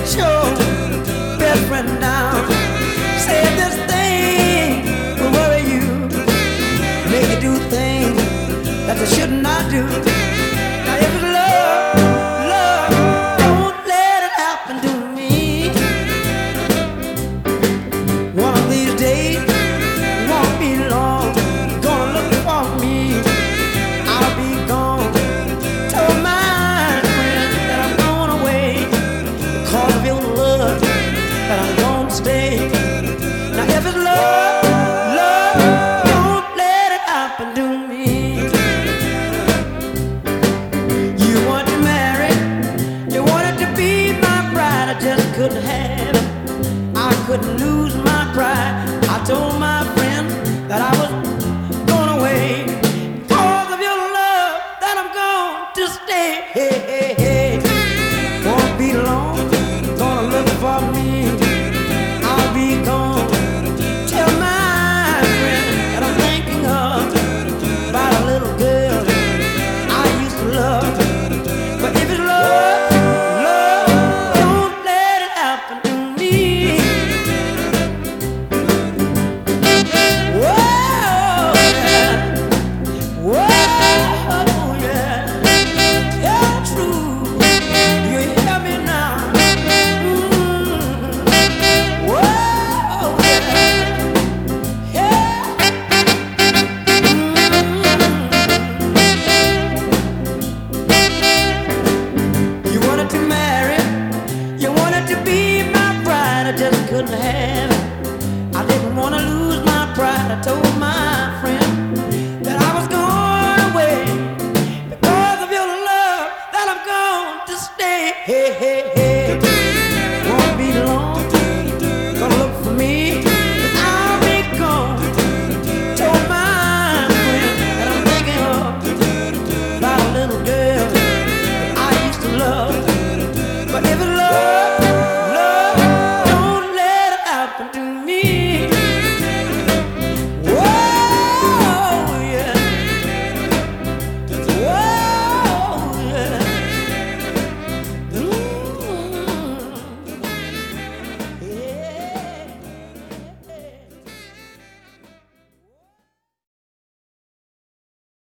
your best friend down. Say this thing will worry you, make you do things that you should not do. Now if it's love, don't let it happen to me. One of these days, won't be long, gonna look for me. I'll be gone. Told my friend that I'm going away, because of your love that I'm gonna stay. Now if it's love, don't let it happen to me. You want to marry, you wanted to be my bride, I just couldn't have it. I couldn't lose my pride. I told my friend that I was going away, because of your love that I'm going to stay. Hey, hey, hey. Won't be long, gonna look for me. I'll be gone. Tell my friend that I'm thinking of, about a little girl I used to love. But if it's love, don't let it happen to me. Whoa, yeah. Whoa, yeah. Yeah, true. You hear me now? Whoa, yeah. Yeah. You wanted to marry, you wanted to be my bride, I just couldn't have it. I didn't want to lose my pride. I told my friend that I was going away, because of your love that I'm going to stay. Hey, hey, hey. Won't be long, gonna look for me, and I'll be gone. Told my friend that I'm thinking of, about a little girl I used to love. But if it's